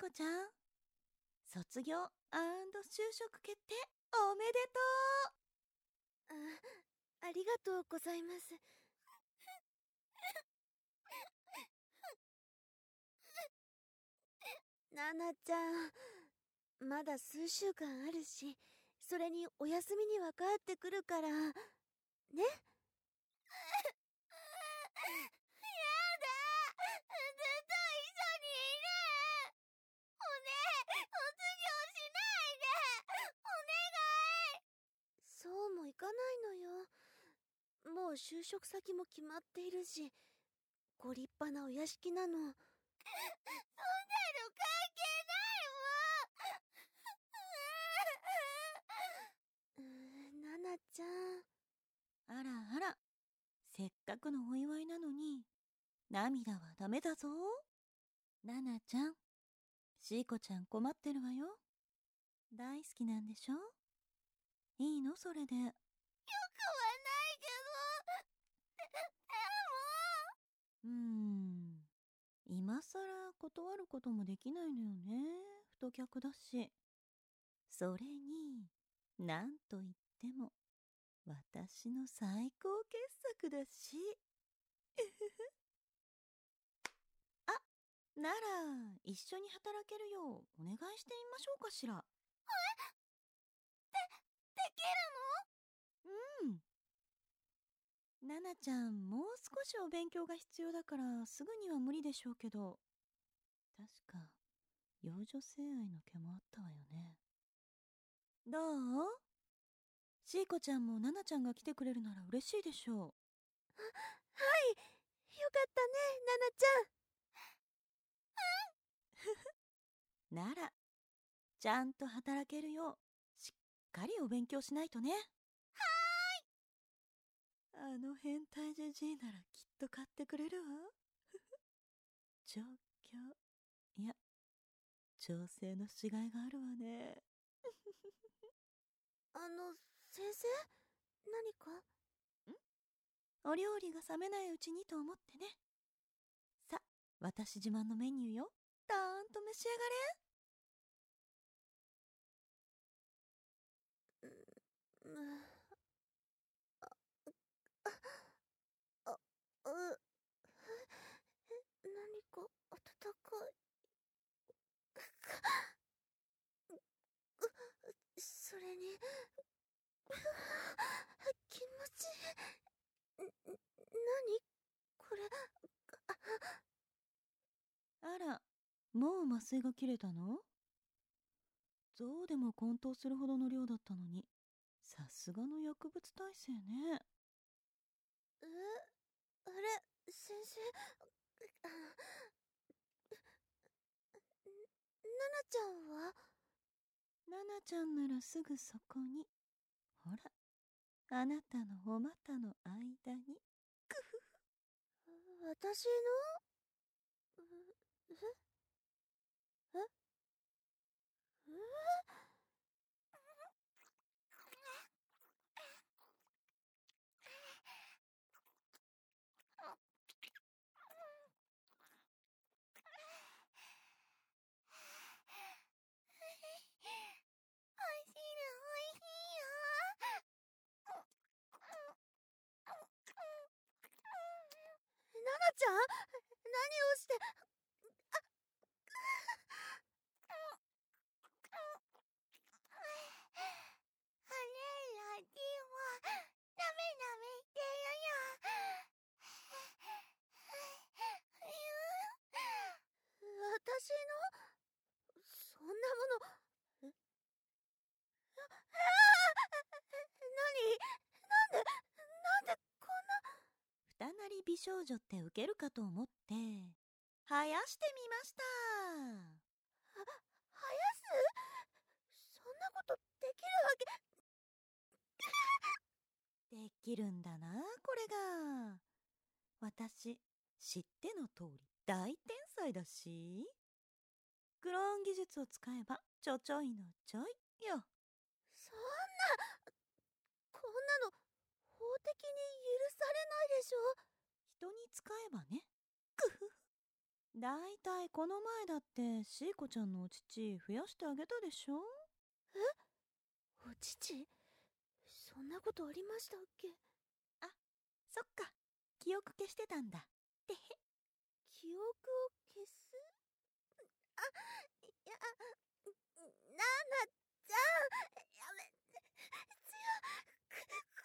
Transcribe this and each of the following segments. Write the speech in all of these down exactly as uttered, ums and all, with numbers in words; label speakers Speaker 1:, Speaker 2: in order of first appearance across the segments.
Speaker 1: こちゃん、卒業&就職決定おめでとう。
Speaker 2: あ、ありがとうございます。ナナちゃん、まだ数週間あるし、それにお休みには帰ってくるからね。やだ、ずっと一緒にいる。おねえ、卒業しないで、お願い。そうもいかないのよ。もう就職先も決まっているし、ご立派なお屋敷なの。そんなの関係ないもん。うーん、ナナちゃん。
Speaker 1: あらあら、せっかくのお祝いなのに涙はダメだぞ。ナナちゃん、シーコちゃん困ってるわよ。大好きなんでしょ。いいのそれで。よくはない
Speaker 2: けど。で
Speaker 1: もうーん今さら断ることもできないのよね。太客だし。それになんといっても私の最高傑作だし。あ、なら一緒に働けるようお願いしてみましょうかしら。
Speaker 2: え？で、でき
Speaker 1: るの？うん。ナナちゃん、もう少しお勉強が必要だからすぐには無理でしょうけど、確か幼女性愛の毛もあったわよね。どう？シーコちゃんもナナちゃんが来てくれるなら嬉しいでしょう。は、はい
Speaker 2: よかったね、ナナちゃん。
Speaker 1: うんならちゃんと働けるようしっかりお勉強しないとね。はーい。あの変態じじいならきっと買ってくれるわ。調教いや調整のしがいがあるわね。
Speaker 2: あの、先生？何か？ん？
Speaker 1: お料理が冷めないうちにと思ってね。さ、私自慢のメニューよ。たーんと召し上
Speaker 2: がれ。う、う、あ、あ、う、え、何か温かい。それに、気持ちいい。ん、何これ。
Speaker 1: あら、もう麻酔が切れたの？象でも混沌するほどの量だったのに、さすがの薬物耐性ね。
Speaker 2: え、あれ、先生。ナナちゃんは？
Speaker 1: ナナちゃんならすぐそこに。ほら、あなたのお股の間に。くふ
Speaker 2: ふ。私の？え？え？え？ナナちゃん？何をして。あれラジオ、ダメダメ言ってるよ。私の？そんなもの。え？ああ！何？なんで、なんでこんな。
Speaker 1: 二なり美少女ってウケるかと思って生やしてみました。
Speaker 2: は、生やす？そんなことできるわ
Speaker 1: けできるんだなこれが。私知っての通り大天才だし。クローン技術を使えばちょちょいのちょいよ。
Speaker 2: そんな。こんなの法的に許されないでしょ。
Speaker 1: 人に使えばね。くふふ。 だいたいこの前だってシーコちゃんのお乳増やしてあげたでしょ。
Speaker 2: え？お乳？そんなことありましたっけ？
Speaker 1: あ、そっか。記憶消してたんだ。てへ。
Speaker 2: 記憶を消す？あ、いや、ナナちゃん、やめて、強く。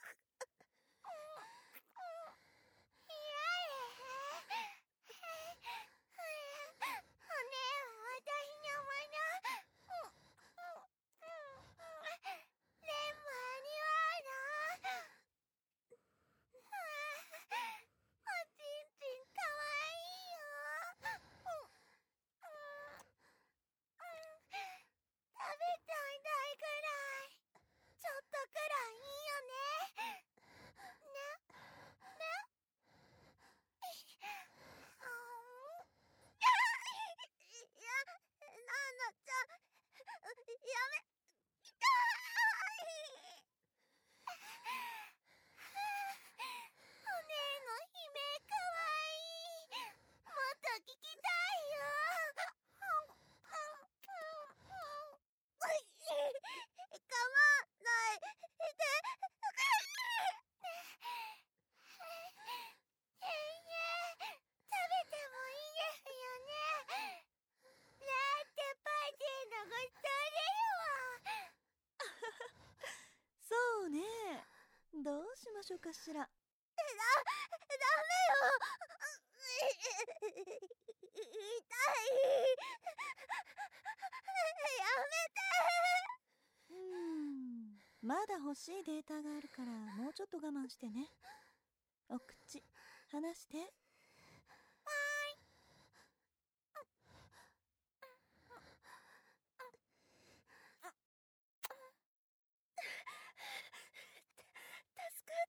Speaker 1: そうね。どうしましょうかしら。
Speaker 2: だ、ダメよ。痛い。や
Speaker 1: うーん、まだ欲しいデータがあるからもうちょっと我慢してね。お口離して。
Speaker 2: 助かった。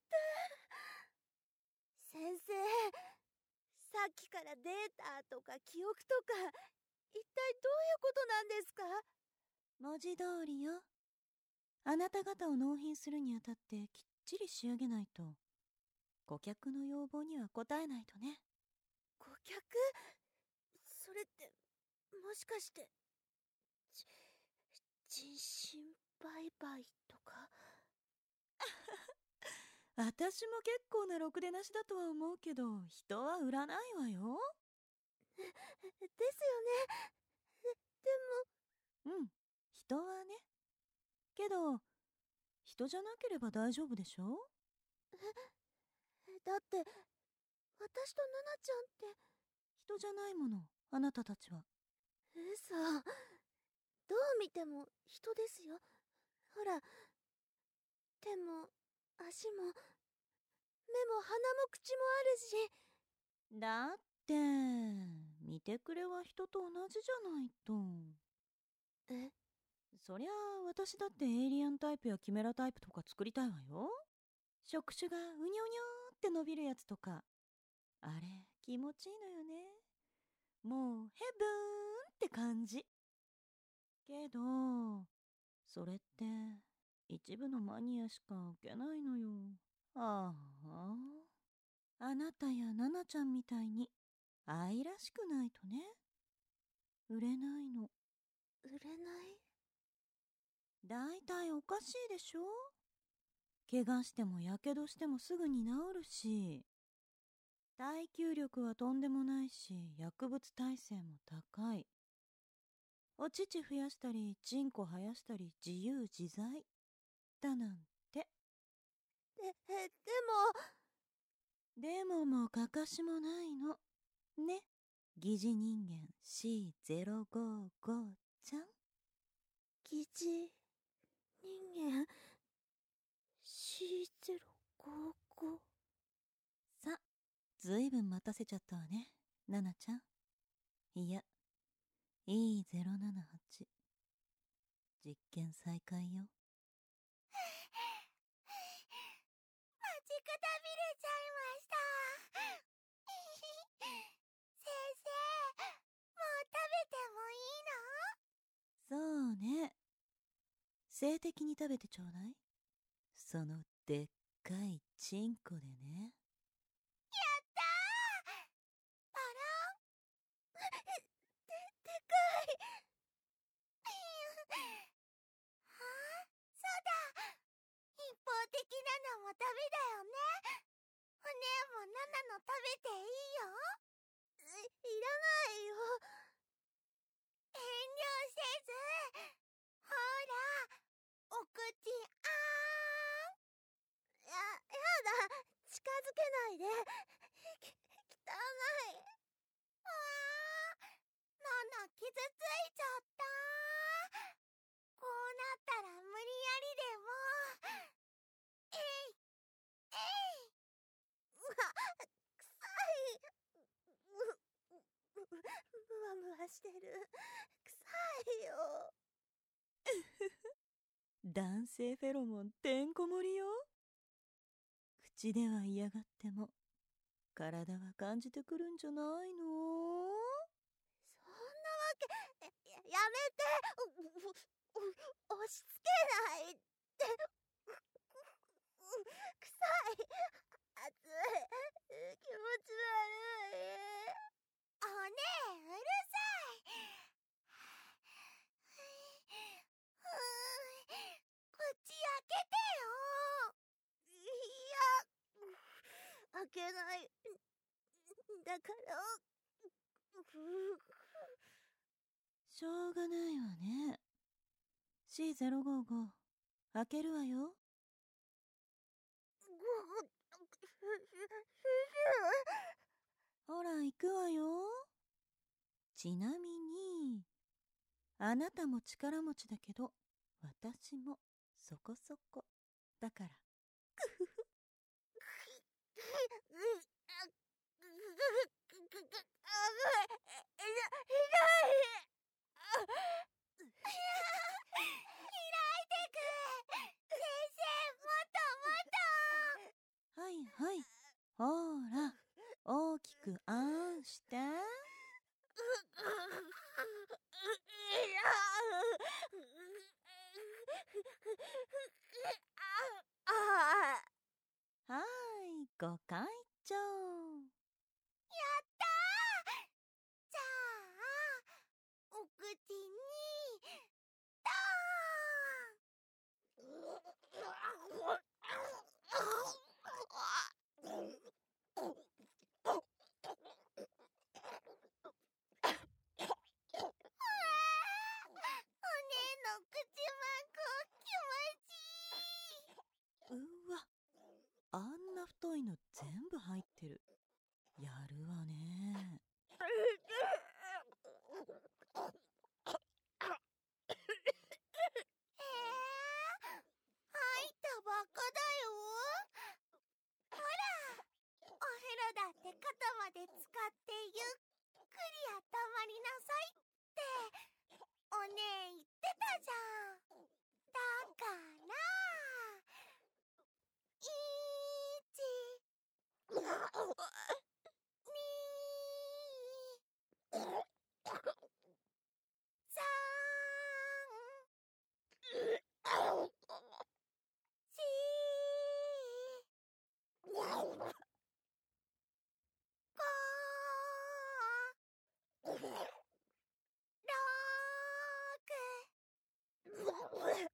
Speaker 2: 先生、さっきからデータとか記憶とか、一体どういうことなんですか？
Speaker 1: 文字通りよ。あなた方を納品するにあたってきっちり仕上げないと、顧客の要望には応えないとね。
Speaker 2: 顧客？それって、もしかして、じ人身売買とか？
Speaker 1: 私も結構なろくでなしだとは思うけど、人は売らないわよ。
Speaker 2: ですよね。で
Speaker 1: うん、人はね。けど、人じゃなければ大丈夫でしょ。
Speaker 2: も、え、だって、私とナナちゃんって。
Speaker 1: 人じゃないもの、あなたたちは。
Speaker 2: 嘘。どう見ても人ですよ。ほら、手も足も目も鼻も口もあるし。
Speaker 1: だって、見てくれは人と同じじゃないと。
Speaker 2: え？
Speaker 1: そりゃあ私だってエイリアンタイプやキメラタイプとか作りたいわよ。触手がうにょうにょーって伸びるやつとか。あれ気持ちいいのよね。もうヘブーンって感じ。けどそれって一部のマニアしか受けないのよ。ああ、あなたやナナちゃんみたいに愛らしくないとね、売れないの。
Speaker 2: 売れない？
Speaker 1: だいたいおかしいでしょ。怪我してもやけどしてもすぐに治るし、耐久力はとんでもないし、薬物耐性も高い。お乳増やしたりチンコ生やしたり自由自在だなんて。
Speaker 2: で、え、で
Speaker 1: もでももかかしもないのね、疑似人間 シーゼロごご ちゃん。
Speaker 2: 疑似人間 シーゼロごご。
Speaker 1: さ、ずいぶん待たせちゃったわね、ナナちゃん。いや、イーゼロななはち。実験再開よ。
Speaker 2: 待ちくたびれちゃいました。先生、もう食べてもいいの？
Speaker 1: そうね。性的に食べてちょうだい。そのでっかいチンコでね。
Speaker 2: やったー！バラン？ ダメだよね。お姉もナナの食べていいよ。い、いらないよ。遠慮せず。ほら、お口あーん。や、やだ。近づけないで。き、汚い。あー、ナナ傷ついちゃった。こうなったら無理やりでも。えい、えい。うわ、臭い。む、むわむわしてる。臭いよ。
Speaker 1: 男性フェロモンてんこ盛りよ。口では嫌がっても体は感じてくるんじゃないの？
Speaker 2: そんなわけ、や、やめて。う、う、う、押し付けないって。臭い。熱い。気持ち悪い。おねえ、うるさい。ふー、口開けてよ。いや、開けない。だから、
Speaker 1: しょうがないわね。シーゼロごーご 開けるわよ。ほら行くわよ。ちなみにあなたも力持ちだけど私もそこそこだから。くふふ。はいはい。ほーら、大きくあーんして。はーい、ごかいちょう。
Speaker 2: やったー。じゃあ、お口に、ドーン。お姉の口まんこ気持ちいい。
Speaker 1: うわ、あんな太いの全部入ってる。やるわね。
Speaker 2: 入ったばっかだよ。ほら、お風呂だって肩まで使ってゆっくり温まりなさいってお姉言ってたじゃん。だからいちにさんしご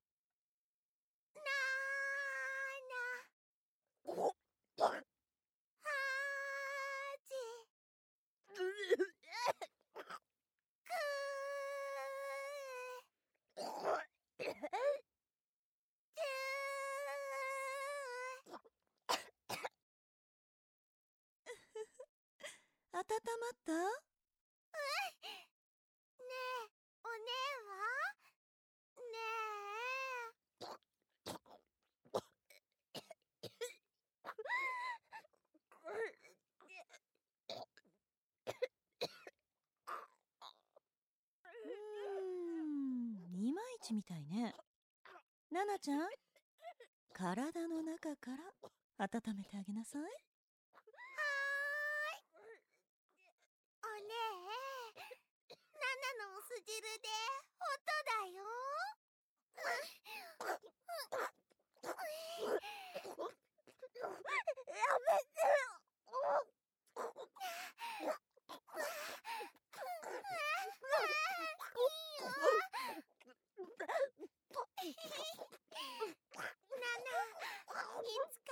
Speaker 1: 温まった？
Speaker 2: ねえ、お姉は？ね
Speaker 1: うーん、いまいちみたいね。ナナちゃん、体の中から温めてあげなさい。
Speaker 2: はーい。お姉、ナナのお酢汁でホットだよ。やめてよ。ナナ、いつ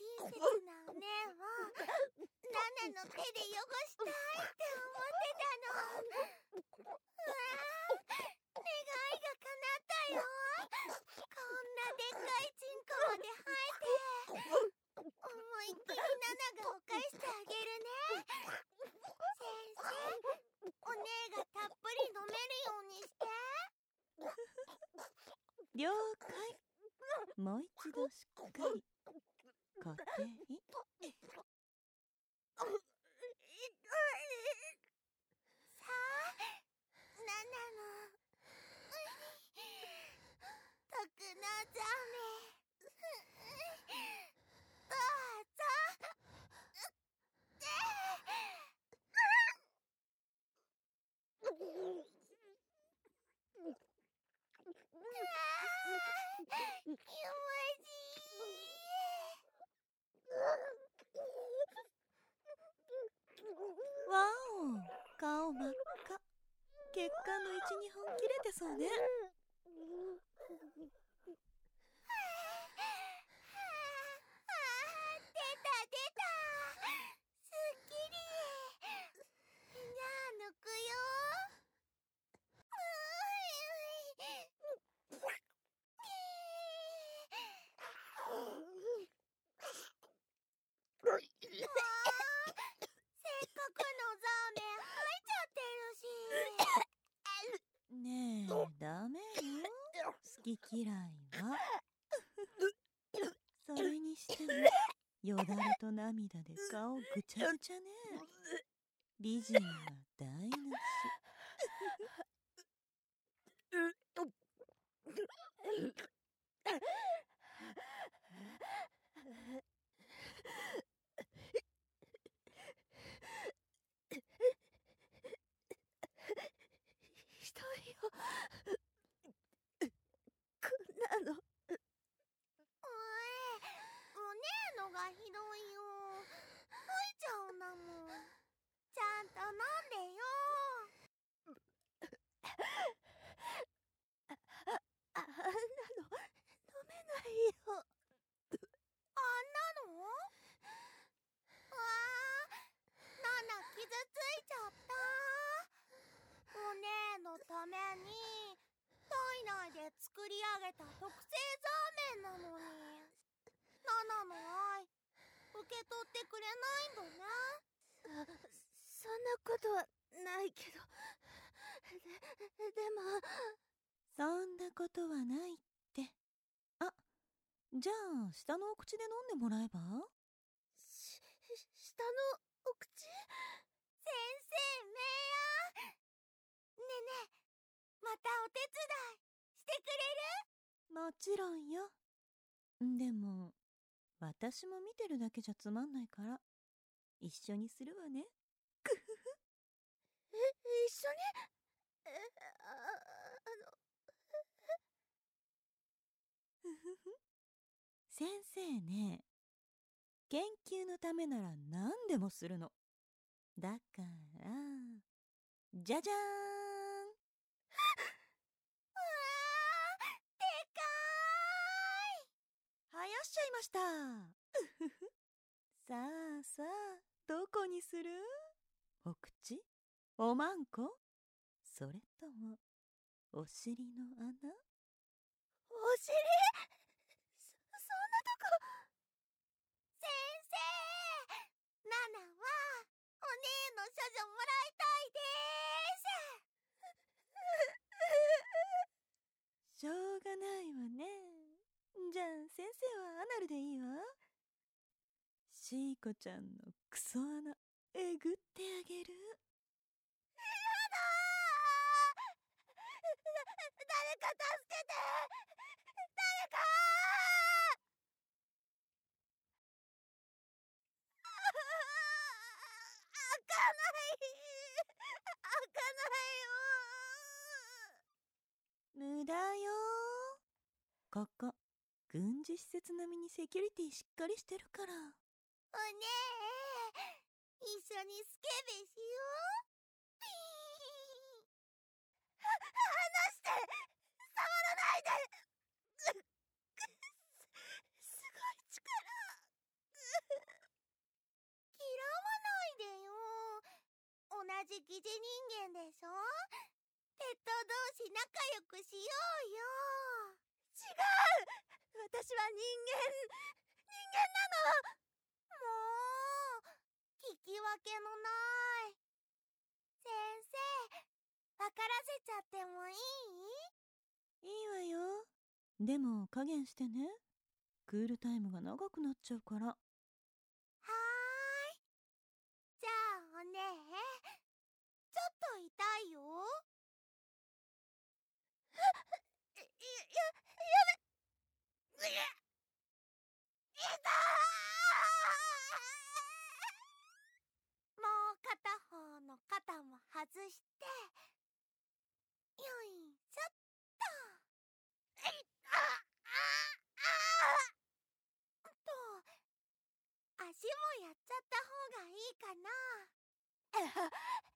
Speaker 2: 親切なお姉をナナの手で汚したいって思ってたの。うわー、願いが叶ったよ。こんなでっかいチンコまで生えて、思いっきりナナが犯してあげるね。先生、お姉がたっぷり飲めるようにして。
Speaker 1: 了解。もう一度しっかり固定。
Speaker 2: さあ、ナナの特納ザメ、どうぞ。気持ちいい。
Speaker 1: わお、顔真っ赤。血管の いち、にほん切れてそうね。ねえ、ダメよ。好き嫌いは。それにしても、よだれと涙で顔ぐちゃぐちゃね。美人は台無し。
Speaker 2: ひどいよ、こんなの。おい、お姉のがひどいよ。吐いちゃうんだもん。ちゃんと飲んでよ。あ、あんなの飲めないよ。あんなの？わあ、ナナ傷ついちゃった。お姉のために体内で作り上げた特製ザーメンなのに、ナナの愛受け取ってくれないんだね。そ、そんなことはないけど、で、でも。
Speaker 1: そんなことはないって。あ、じゃあ下のお口で飲んでもらえば？
Speaker 2: し、下のお口？先生、メイヤー。ねえねえ、またお手伝いしてくれる？
Speaker 1: もちろんよ。でも、私も見てるだけじゃつまんないから、一緒にするわね。くふふ。
Speaker 2: え、一緒に？え、あ、あの。
Speaker 1: ふふふ。先生ね、研究のためなら何でもするの。だから、じゃじゃーん。
Speaker 2: うわー、でかーい。
Speaker 1: はやしちゃいました。うふふ。さあさあ、どこにする？お口？おまんこ？それとも、お尻の穴？
Speaker 2: お尻？そ、そんなとこ。先生、ナナはお姉の処女もらいたいで
Speaker 1: ーす。しょうがないわね。じゃあ先生はアナルでいいわ。シーコちゃんのクソ穴えぐってあげる。
Speaker 2: やだー。誰か助けて。誰かー。開かない開かないよ。
Speaker 1: 無駄よ。ここ軍事施設並みにセキュリティしっかりしてるから。
Speaker 2: お姉、一緒にスケベしよう。ピー。は、離して。触らないで。す、すごい力。 じ疑似人間でしょ。ペット同士仲良くしようよ。違う、私は人間人間なの。もう聞き分けのない。先生、分からせちゃってもいい？
Speaker 1: いいわよ。でも加減してね。クールタイムが長くなっちゃうから。
Speaker 2: はーい。じゃあおねえ、ちょっと痛いよ。い、や、やめ、痛い。もう片方の肩も外して、よいしょっと。いあああと、足もやっちゃった方がいいかな。やめ。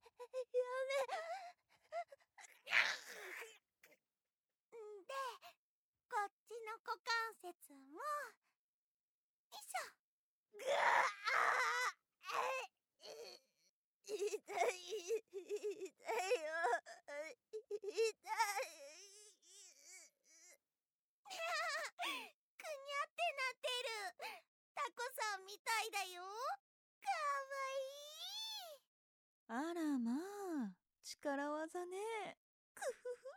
Speaker 2: で、こっちの股関節も、よいしょ。ぐああ痛い、痛いよ、痛い。くにゃってなってる。タコさんみたいだよ。かわいい。
Speaker 1: あらまあ、力技ね。くふふ。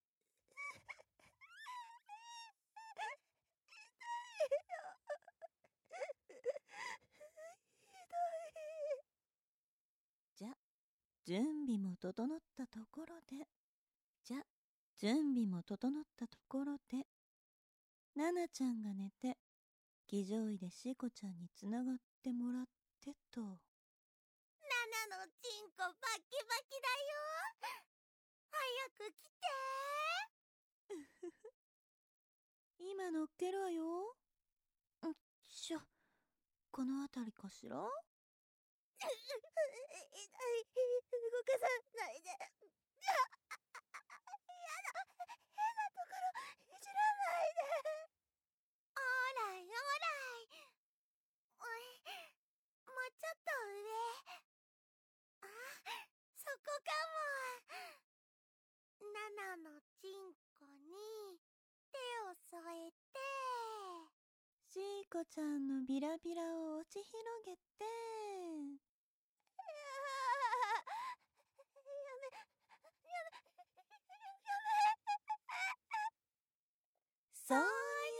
Speaker 1: じゃ、準備も整ったところで、じゃ、準備も整ったところで、ナナちゃんが寝て、騎乗位でシコちゃんにつながってもらってと。
Speaker 2: ナナのチンコバキバキだよ。早く来て。
Speaker 1: うふふ。今乗っけるわよ。よっしょ。この辺りかしら。
Speaker 2: 痛い、動かさないで。やだ、変なところいじらないで。おーらいおーらい。おい、もうちょっと上。あ、そこかも。ナナのチンコに手を添えて、
Speaker 1: シーコちゃんのビラビラを押し広げて、そうにゅ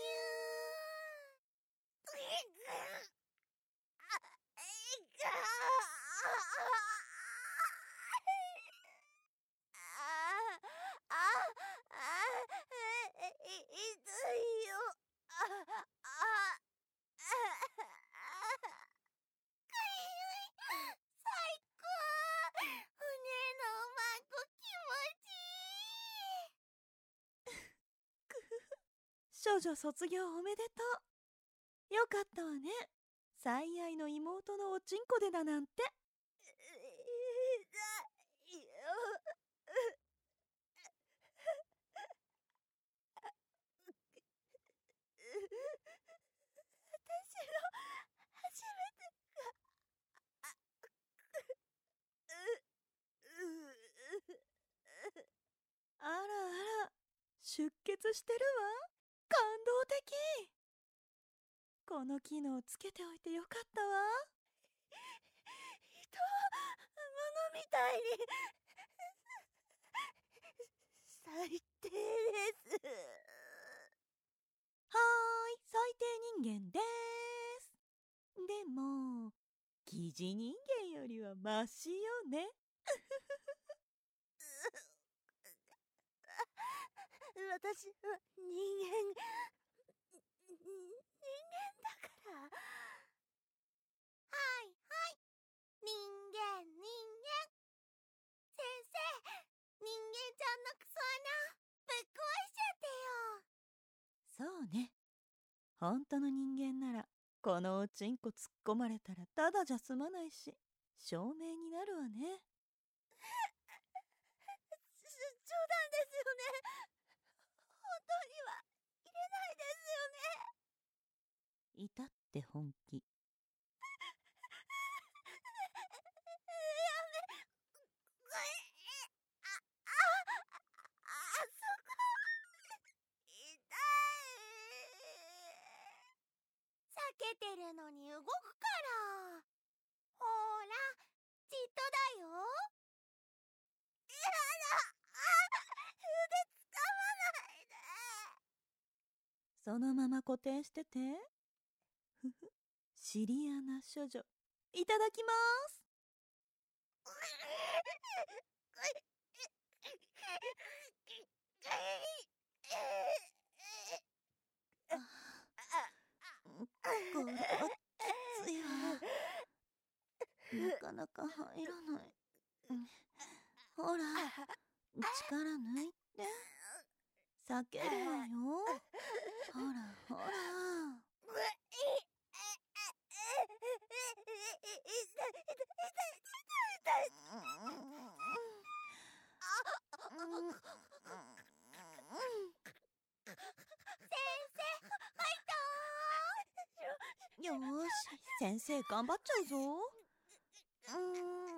Speaker 1: 少女卒業おめでとう。よかったわね。最愛の妹のおちんこでだなんて。
Speaker 2: 痛いよ。私の初めてが
Speaker 1: あらあら、出血してるわ。感動的。この機能つけておいてよかったわ。
Speaker 2: 人は物みたいに最低です。
Speaker 1: はーい、最低人間でーす。でも、疑似人間よりはマシよね。
Speaker 2: 私は人間、人間だから。はいはい、人間人間。先生、人間ちゃんのクソ穴ぶっ壊しちゃってよ。
Speaker 1: そうね。本当の人間なら、このおちんこ突っ込まれたらただじゃ済まないし、証明になるわね。
Speaker 2: 冗談ですよね。本当には入れないですよね。
Speaker 1: いたって本気。
Speaker 2: やめ、 けてるのに動くから。ほーら、じっとだよ。やだ、腕つかまないで。
Speaker 1: そのまま固定してて。ふふ、シリアナ処女、いただきます。これはきついわ。なかなか入らない。ほら、力抜いて。避けるわよ。ほらほら。よーし、先生頑張っちゃうぞ。うーん。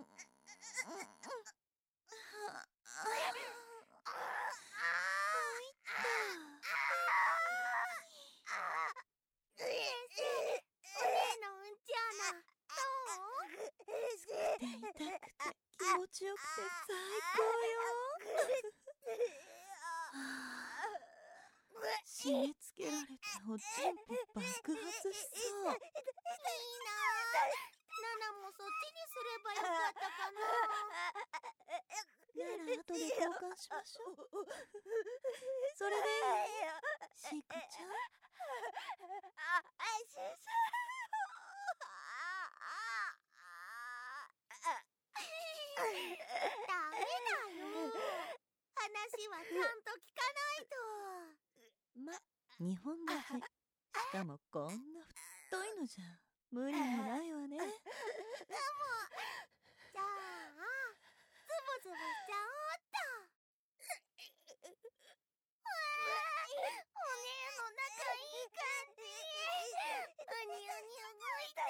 Speaker 2: 先生、お姉のうんち穴、どう？
Speaker 1: 痛くて気持ちよくて最高よ。締め付けられておちんぽ爆発しそう。
Speaker 2: いいなぁ。ナナもそっちにすればよかったかな。
Speaker 1: なら後で交換しましょう。それでシークちゃん。
Speaker 2: あ、ししダメだよ。話はちゃんと聞かないと。
Speaker 1: ま、にほんだけ。しかもこんな太いのじゃ無理もないわね。
Speaker 2: でも、じゃあズボズボしちゃおうっと。わー、お姉の仲いい感じ。うにうに動いて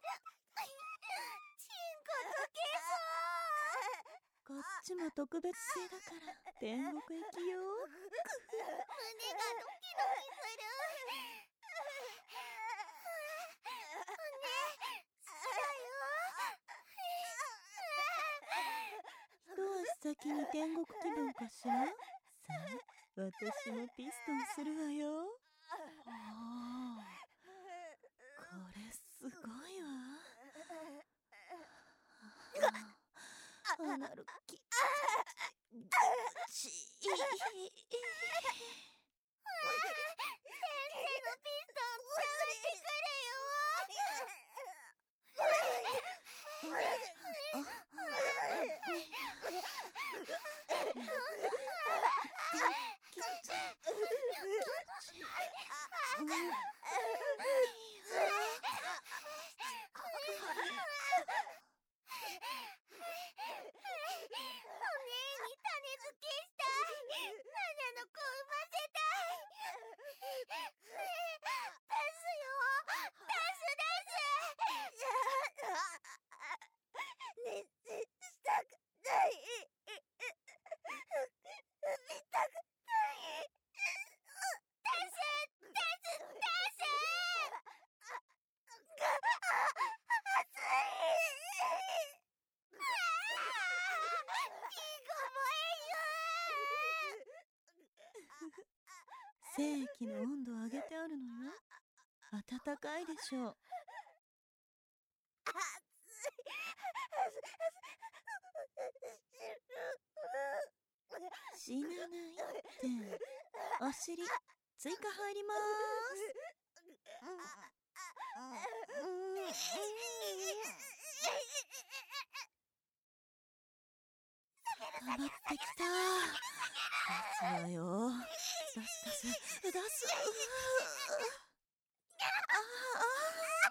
Speaker 2: チンコ溶けそう。
Speaker 1: こっちも特別性だから天国行きよ。
Speaker 2: 胸がドキドキする。お姉、好きだよ。
Speaker 1: 一足先に天国気分かしら。さあ、私もピストンするわよ。おー、これすごいわ。アナルキちい。
Speaker 2: 先生のピストン伝わってくるよ。
Speaker 1: 精液の温度を上げてあるのよ。暖かいでしょう。死なないって。お尻追加入りまーす。溜まってきた。出すわよ。出す出す出す。ああ、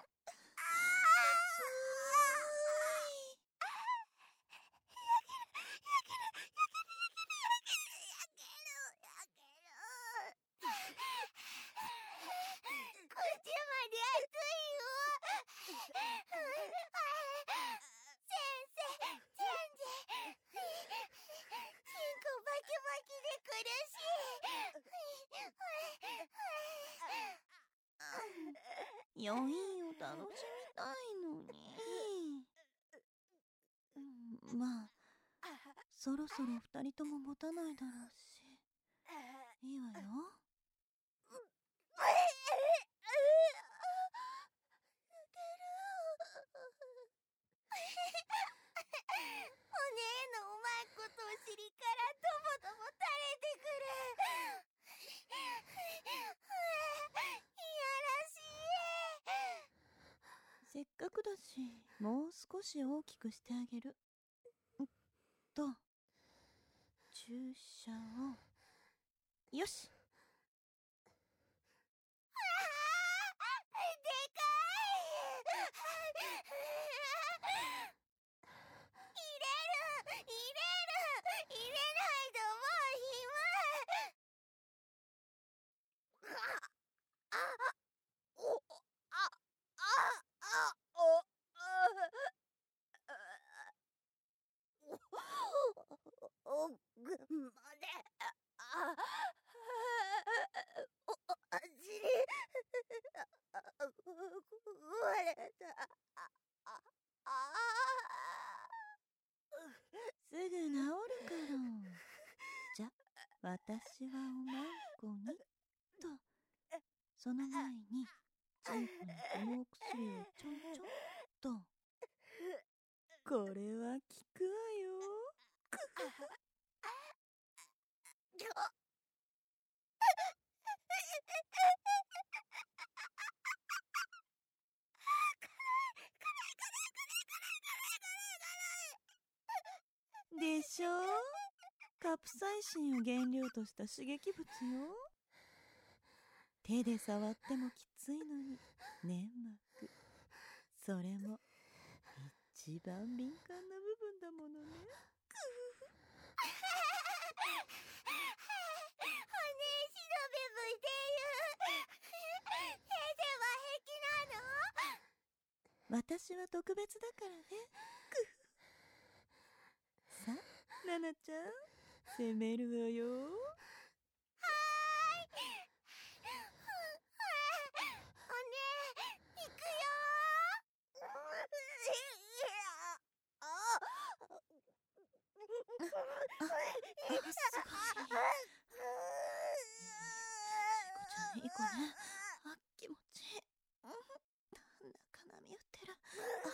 Speaker 1: 余韻を楽しみたいのに。うん、まあそろそろ二人とも持たないだろうし、いいわよ。
Speaker 2: お姉のうまいことお尻からとぼとぼ垂れてくる。いやらしい。
Speaker 1: せっかくだしもう少し大きくしてあげる。んと注射を。よし。すぐ治るから。じゃ、私はおまんこにと。その前にちんこにこのお薬をちょんちょんと。これは効くわよ。でしょ。カプサイシンを原料とした刺激物よ。手で触ってもきついのに粘膜、それも一番敏感な部分だものね。私は特別だからね。さあ、ナナちゃん、攻めるわよ。はーい。
Speaker 2: おねえ、行くよー。
Speaker 1: あ、すごい。シコちゃんいい子ね。あ、気持ちいい。なんだか波打ってる。あ、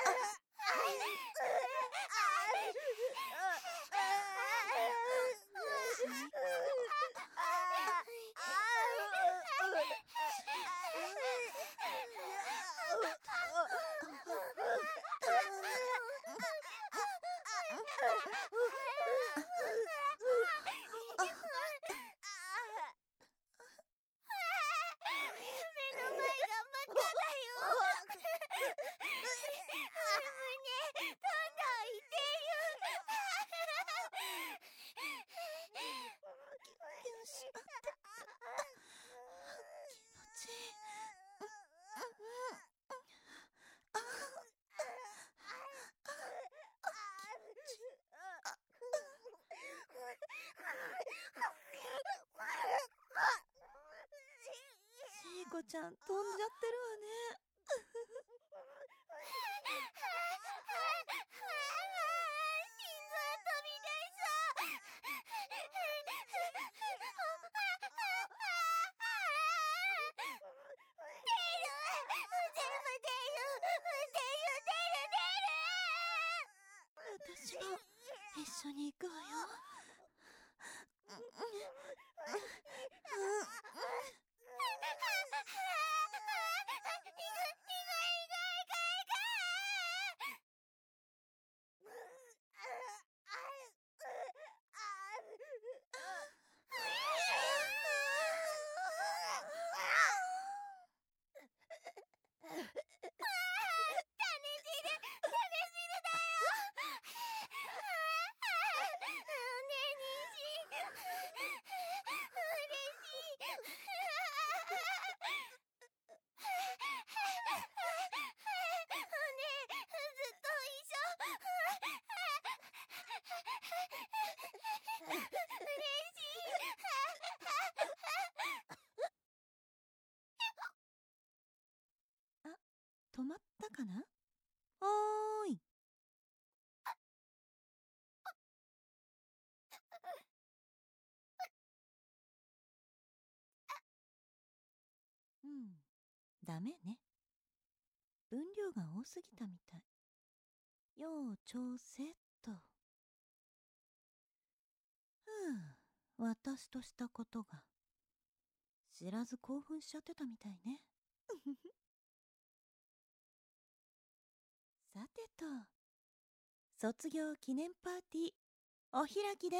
Speaker 1: シーコちゃん飛んじゃってるわね。私も一緒に行くわよ。 止まったかな？おーい。うん、ダメね。分量が多すぎたみたい。要調整っと。ふう、私としたことが。知らず興奮しちゃってたみたいね。さてと、卒業記念パーティー、お開きです。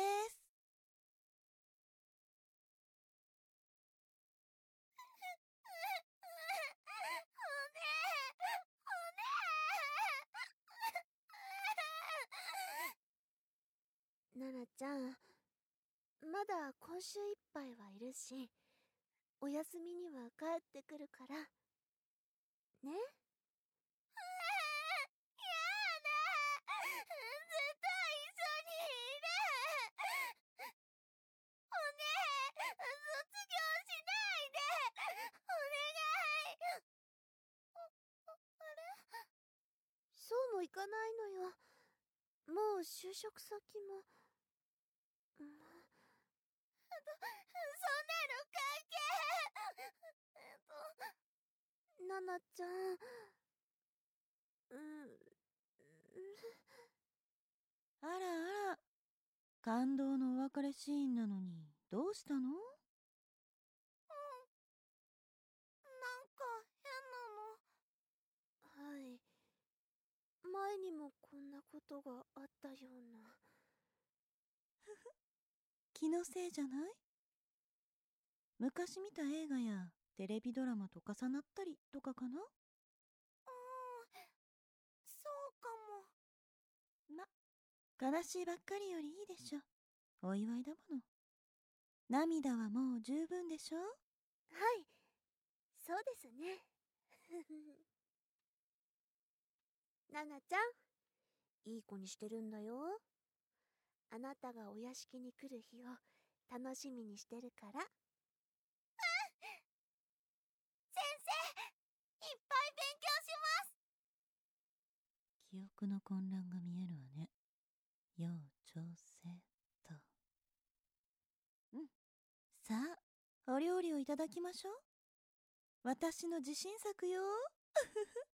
Speaker 2: ナナちゃん、まだ今週いっぱいはいるし、お休みには帰ってくるからね。そうもいかないのよ。もう就職先も。うん、そ、そんなの関係。ナナちゃん、うん、
Speaker 1: あらあら、感動のお別れシーンなのに、どうしたの？
Speaker 2: なんか変なの。はい。前にもこんなことがあったような。
Speaker 1: 気のせいじゃない？昔見た映画やテレビドラマと重なったりとかかな？
Speaker 2: うーん、そうかも。
Speaker 1: ま、悲しいばっかりよりいいでしょ。お祝いだもの。涙はもう十分でしょ？
Speaker 2: はい、そうですね。ナナちゃん、いい子にしてるんだよ。あなたがお屋敷に来る日を楽しみにしてるから。先生、いっぱい勉強します。
Speaker 1: 記憶の混乱が見えるわね。要調整と。うん。さあ、お料理をいただきましょう。私の自信作よ。